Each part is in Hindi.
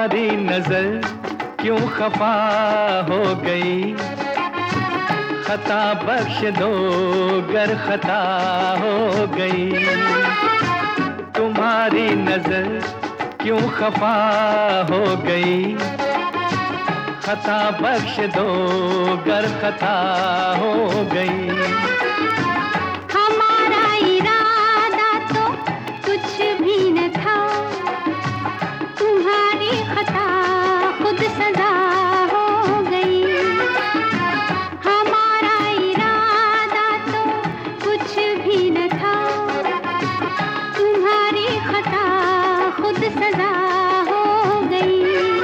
तुम्हारी नजर क्यों खफा हो गई, खता बख्श दो गर खता हो गई। तुम्हारी नजर क्यों खफा हो गई, खता बख्श दो गर खता हो गई। हमारा इरादा तो कुछ भी न था, तुम्हारी खता खुद सजा हो गई। हमारा इरादा तो कुछ भी न था, तुम्हारी खता खुद सजा हो गई।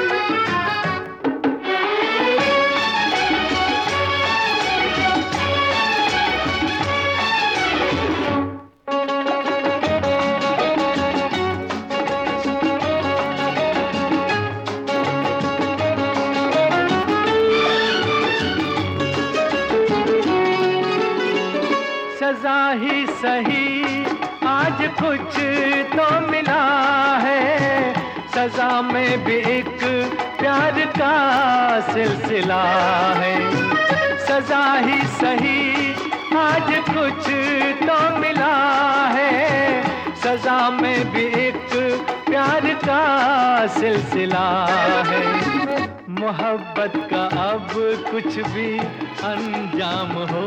सजा ही सही आज कुछ तो मिला है, सजा में भी एक प्यार का सिलसिला है। सजा ही सही आज कुछ तो मिला है, सजा में भी एक प्यार का सिलसिला है। मोहब्बत का अब कुछ भी अंजाम हो,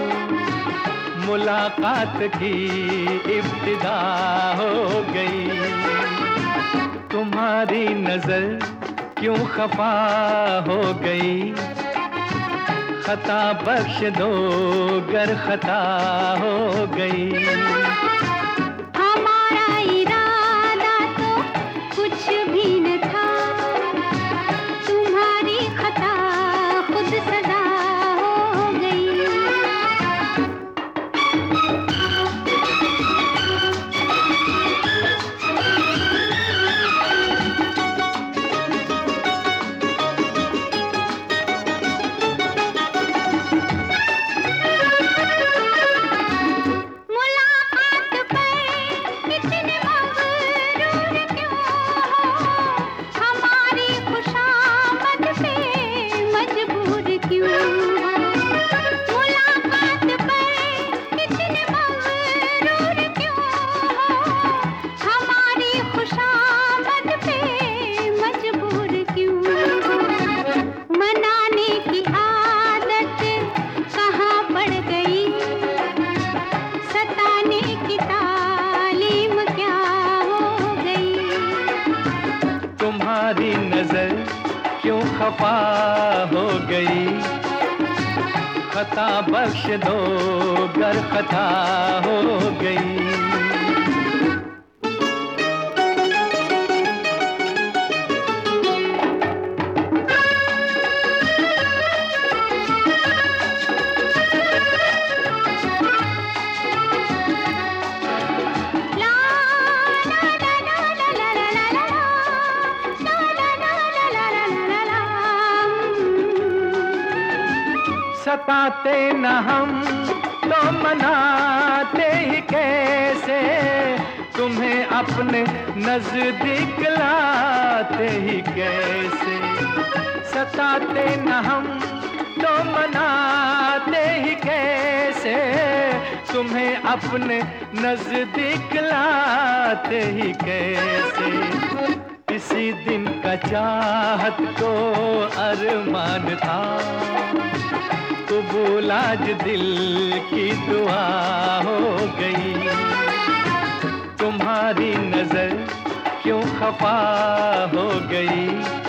मुलाकात की इब्तिदा हो गई। तुम्हारी नजर क्यों खफा हो गई, खता बख्श दो गर खता हो गई। हमारा इरादा तो कुछ भी न था, तुम्हारी खता खुद सजा हो गई। तुम्हारी नजर क्यों खफा हो गई, खता बख्श दो गर खता हो गई। सताते न हम तो मनाते ही कैसे, तुम्हें अपने नजदीक लाते ही कैसे। सताते न हम तो मनाते ही कैसे, तुम्हें अपने नजदीक लाते ही कैसे। इसी दिन का चाहत को अरमान था, कबूल आज दिल की दुआ हो गई। तुम्हारी नजर क्यों खफा हो गई,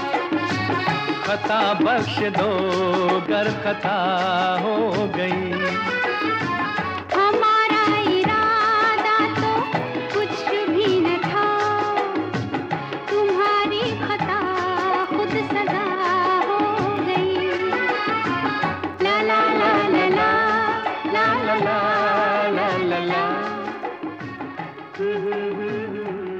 खता बख्श दो गर खता हो गई। हमारा इरादा तो कुछ भी न था, तुम्हारी खता खुद सजा हो गई। ला ला ला ला ला ला ला ला ला ला ला।